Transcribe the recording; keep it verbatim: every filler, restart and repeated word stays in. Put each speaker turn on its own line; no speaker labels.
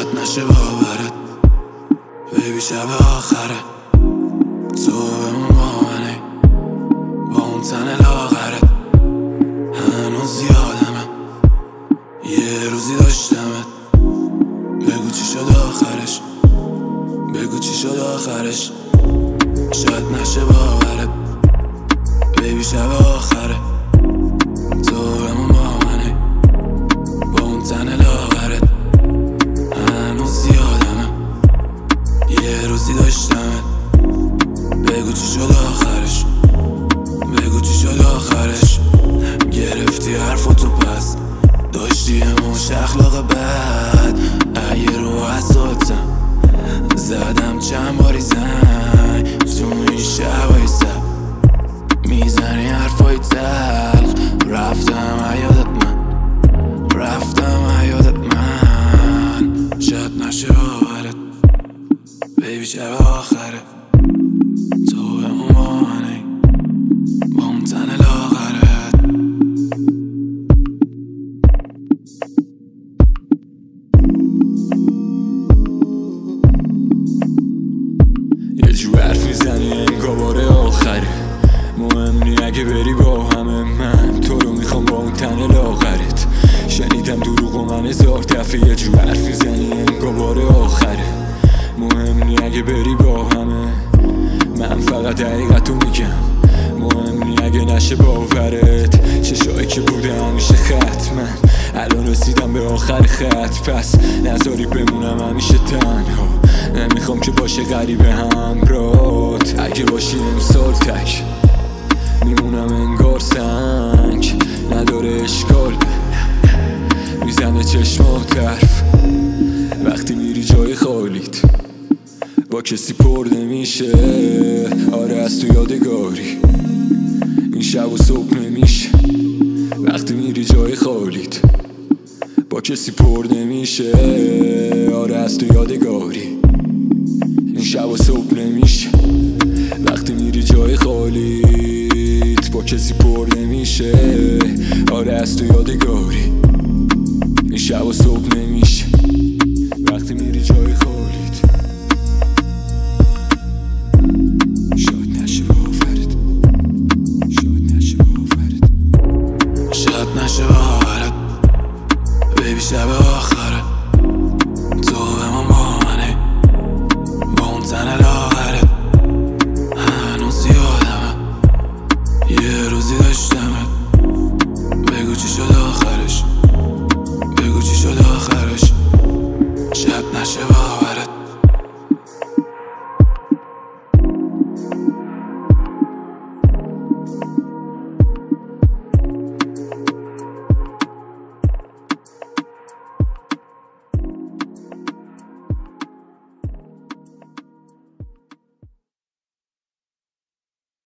شاید نشه باورت بیبی شب آخره تو بمون با منی با اون تن لاغرت هنوز یادمه یه روزی داشتمت بگو چی شد آخرش بگو چی شد آخرش شاید نشه باورت بیبی شب آخره تو بمون با منی با اون تن لاغرت هنوز یادمه یه روزی داشتمت بگو چی شد آخرش بگو چی شد آخرش گرفتی حرفتو پس داشتی موش اخلاق بد اگه رو حساتم زدم چند باری زنگ تو این شبای سب میزنی حرفای تلخ رفتم عیادت من رفتم عیادت من شاید نشه باورت بیبی شب آخره تو بمون با منی با اون تن لاغرت
یه جو حرف میزنی انگار بار آخره مهم نی اگه بری با همه من تو رو میخوام با اون تن لاغرت شنیدم دروغ و من هزار دفعه یه جو حرف میزنی انگار بار آخره مهم نی اگه بری با همه من فقط حقیقتو میگم مهم نی اگه نشه باورت چشایی که بوده همیشه خط من الان رسیدم به آخر خط پس نذاری بمونم همیشه تنها نمیخوام که باشه غریبه همرات اگه باشی امسال تک میمونم انگار سنگ نداره اشکال میزنه چشمات طرف وقتی میری جای خالیت با کسی پر نمیشه آره از تو یادگاری این شب و صبح نمیشه وقتی میری جای خالیت با کسی پر نمیشه آره از تو یادگاری این شب و صبح نمیشه وقتی میری جای خالیت با کسی پر نمیشه آره از تو یادگاری این شب و صبح نمیشه وقتی میری جای خالیت